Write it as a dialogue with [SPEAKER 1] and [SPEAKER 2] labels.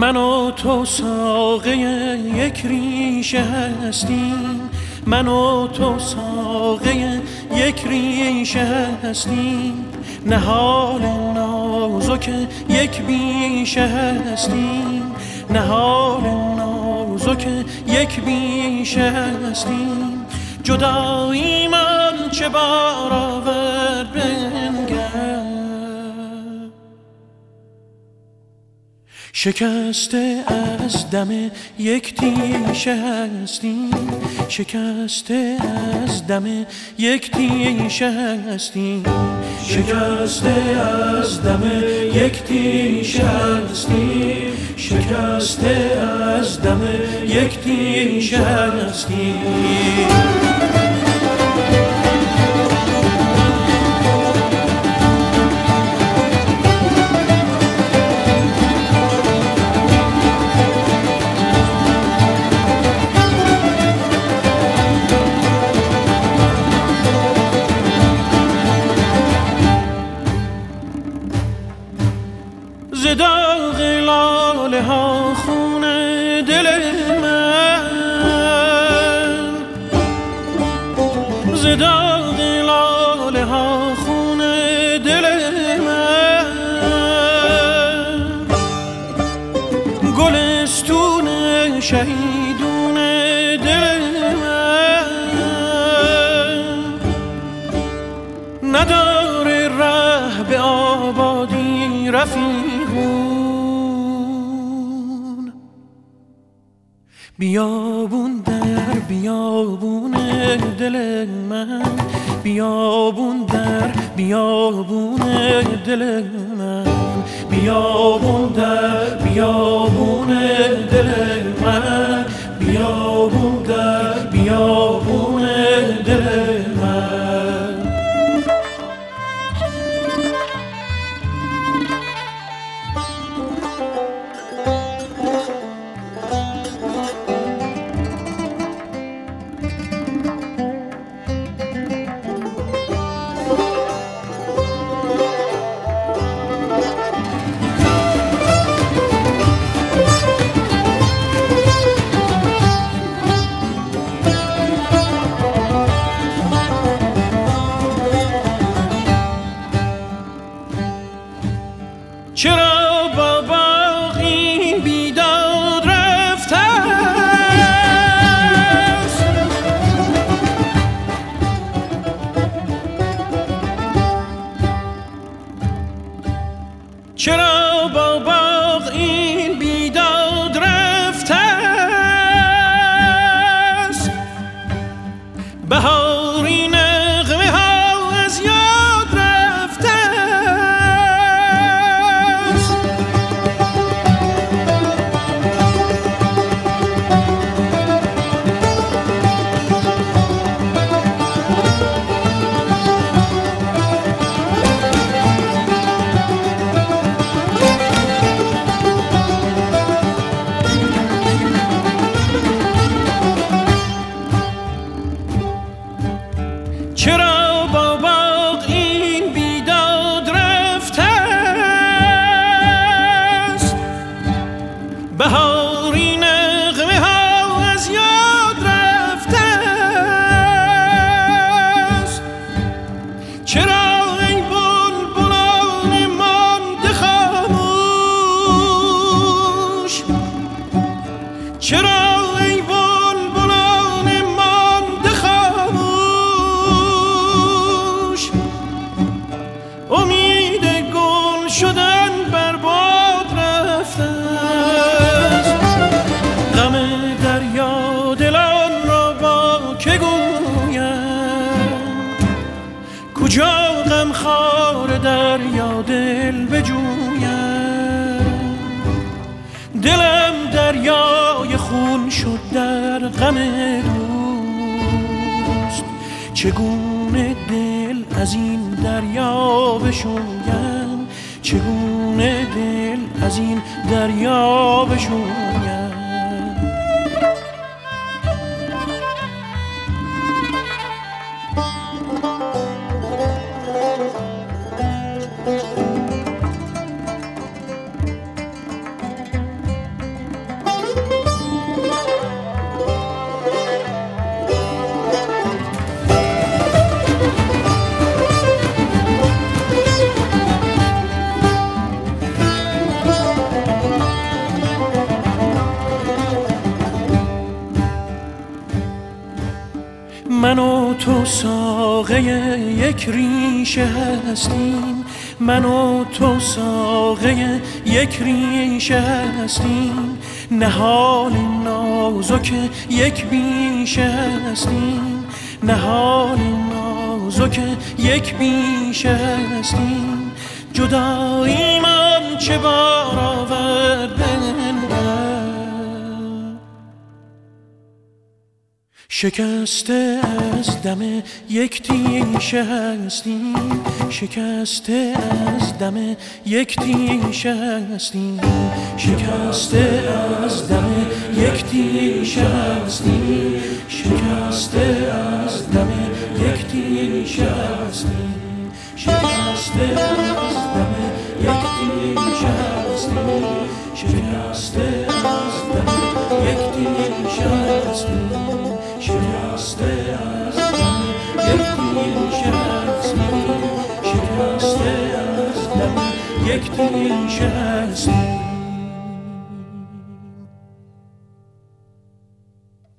[SPEAKER 1] من و تو ساقه یک ریشه هستیم، من و تو ساقه یک ریشه هستیم، نهال نازک یک بیشه هستیم، نهال نازک یک بیشه هستیم. جدایی من چه بار آورد بنگر، شکسته از دم یک تیشه هستیم، شکسته از دم یک تیشه هستیم، شکسته از دم یک تیشه هستیم، شکسته از دم یک تیشه هستیم. ز داغ لاله ها خون دل من، ز داغ لاله ها خون دل من، گلستون شهیدون دل من، نداره ره به آبادی رفیقون. بیابون در بیابون دل من، بیابون در بیابون دل من، بیابون در بیابون دل من، بیابون در بیابون دل من. چرا با باغی بیداد رفته است؟ چرا با باغ این بیداد رفته است؟ بهاری نغمه ها از یاد رفته است. چرا با باغ این بیداد رفته است؟ بهاری نغمه ها از یاد رفته است. چرا ای بلبلان مانده خاموش، چرا ای بلبلان مانده خاموش، امید گل شدن بر باد رفته است. غم دریا دلان را با که گویم، کجا غم خار دریا دل بجویم. دلم دریای خون شد در غم دوست، چگونه دل از این دریا بشویم، چگونه دل از این دریا بشویم. تو ساقه یک ریشه هستیم، من و تو ساقه یک ریشه هستیم، نهال نازک یک بیشه هستیم، نهال نازک یک بیشه هستیم. جدایی من چه بار آورده، شکسته از دم یک تیشه هستیم، شکسته از دم یک تیشه هستیم، شکسته از دم یک تیشه هستیم، شکسته از دم یک تیشه هستیم، شکسته از دم یک تیشه هستیم، شکسته از دم یک تیشه هستیم، شکسته از دم یک تیشه هستیم، شکسته از دم یک تیشه هستیم.